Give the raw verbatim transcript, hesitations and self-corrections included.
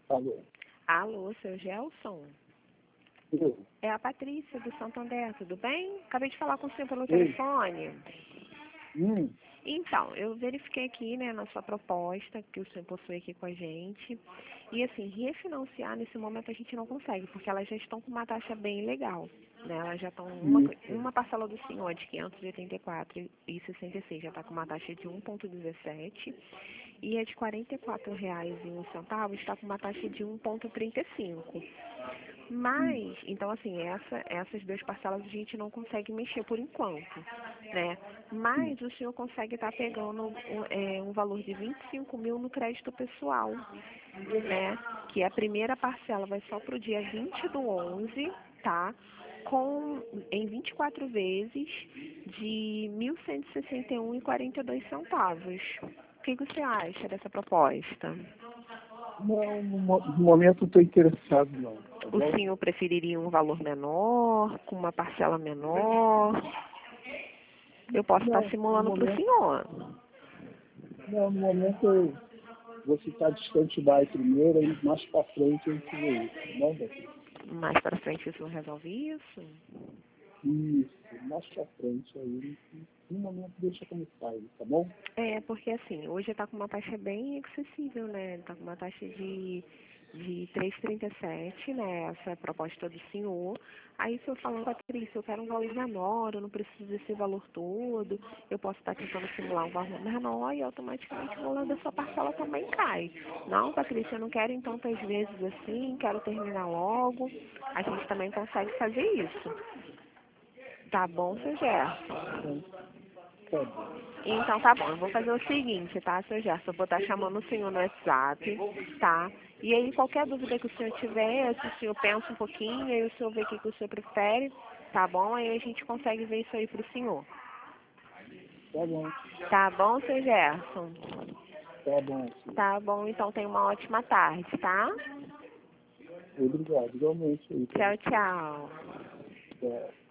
Alô? Alô, seu Gelson? Eu? É a Patrícia do Santander, tudo bem? Acabei de falar com o senhor pelo Ei. telefone. Hum, Então, eu verifiquei aqui, né, na sua proposta que o senhor possui aqui com a gente. E assim, refinanciar nesse momento a gente não consegue, porque elas já estão com uma taxa bem legal. Né? Elas já estão, uma, isso. uma parcela do senhor é de quinhentos e oitenta e quatro reais e sessenta e seis centavos, já está com uma taxa de um vírgula dezessete. E a de quarenta e quatro reais e um centavo está com uma taxa de um vírgula trinta e cinco. Mas, então assim, essa, essas duas parcelas a gente não consegue mexer por enquanto, né? Mas o senhor consegue estar pegando um, é, um valor de vinte e cinco mil no crédito pessoal, né? Que a primeira parcela vai só para o dia vinte do onze, tá? Com, em vinte e quatro vezes de mil cento e sessenta e um reais e quarenta e dois centavos. O que que você acha dessa proposta? Não, no, mo- no momento não estou interessado, não. Tá O bom? senhor preferiria um valor menor, com uma parcela menor? Eu posso estar Não, no simulando para o momento, senhor. não, no momento eu vou ficar distante by primeiro e mais pra frente a gente vê isso, tá bom, Beatriz? Mais para frente o senhor resolve isso? Isso, mais pra frente aí. No momento deixa como está aí, tá bom? É, porque assim, hoje está com uma taxa bem acessível, né? Está com uma taxa de, de três vírgula trinta e sete, né? Essa é a proposta do senhor. Aí se eu falar, Patrícia, eu quero um valor menor, eu não preciso desse valor todo, eu posso estar tentando simular um valor menor e automaticamente o valor da sua parcela também cai. Não, Patrícia, eu não quero em tantas vezes assim, quero terminar logo. A gente também consegue fazer isso. Tá bom, seu Gerson? Então, tá bom. Então tá bom, eu vou fazer o seguinte, tá, seu Gerson? Eu vou estar chamando o senhor no WhatsApp, tá? E aí qualquer dúvida que o senhor tiver, se o senhor pensa um pouquinho, aí o senhor vê o que, que o senhor prefere, tá bom? Aí a gente consegue ver isso aí pro senhor. Tá bom, Tá bom, seu Gerson? tá bom, sim. Tá bom, então tenha uma ótima tarde, tá? Obrigado, igualmente aí pra Tchau, você. tchau. Tchau.